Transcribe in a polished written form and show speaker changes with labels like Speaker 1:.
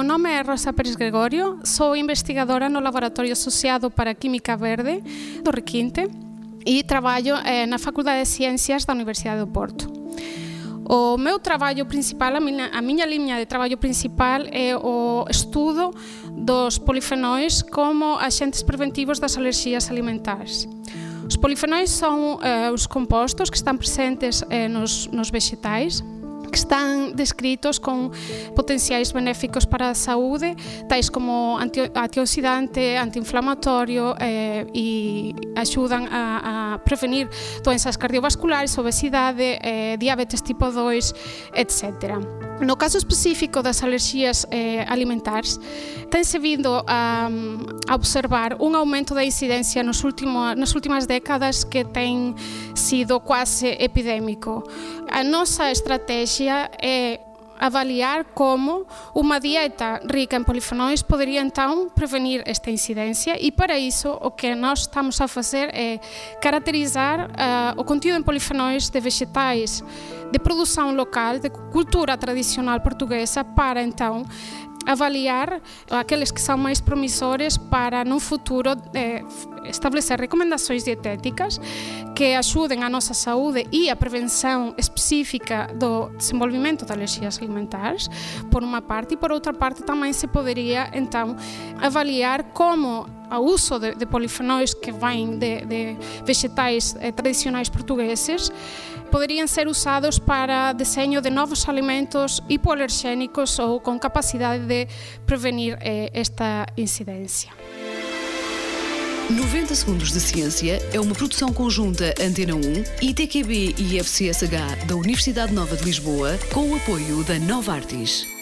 Speaker 1: meu nome é Rosa Pérez Gregório, sou investigadora no Laboratório Associado para Química Verde do Requinte e trabalho na Faculdade de Ciências da Universidade do Porto. O meu trabalho principal, a minha linha de trabalho principal é o estudo dos polifenóis como agentes preventivos das alergias alimentares. Os polifenóis são os compostos que estão presentes nos vegetais, que estão descritos com potenciais benéficos para a saúde, tais como antioxidante, anti-inflamatório e ajudam a prevenir doenças cardiovasculares, obesidade, diabetes tipo 2, etc. No caso específico das alergias alimentares, tem-se vindo a observar um aumento da incidência nas últimas décadas que tem sido quase epidémico. A nossa estratégia é avaliar como uma dieta rica em polifenóis poderia então prevenir esta incidência e para isso o que nós estamos a fazer é caracterizar o conteúdo em polifenóis de vegetais de produção local, de cultura tradicional portuguesa, para então avaliar aqueles que são mais promissores para no futuro estabelecer recomendações dietéticas que ajudem a nossa saúde e a prevenção específica do desenvolvimento de alergias alimentares, por uma parte, e por outra parte também se poderia então avaliar como o uso de polifenóis que vêm de vegetais tradicionais portugueses poderiam ser usados para desenho de novos alimentos hipoalergénicos ou com capacidade de prevenir esta incidência.
Speaker 2: 90 Segundos de Ciência é uma produção conjunta Antena 1, ITQB e FCSH da Universidade Nova de Lisboa, com o apoio da Novartis.